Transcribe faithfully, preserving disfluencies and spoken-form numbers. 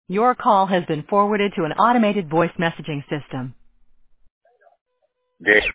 Your call has been forwarded to an automated voice messaging system. This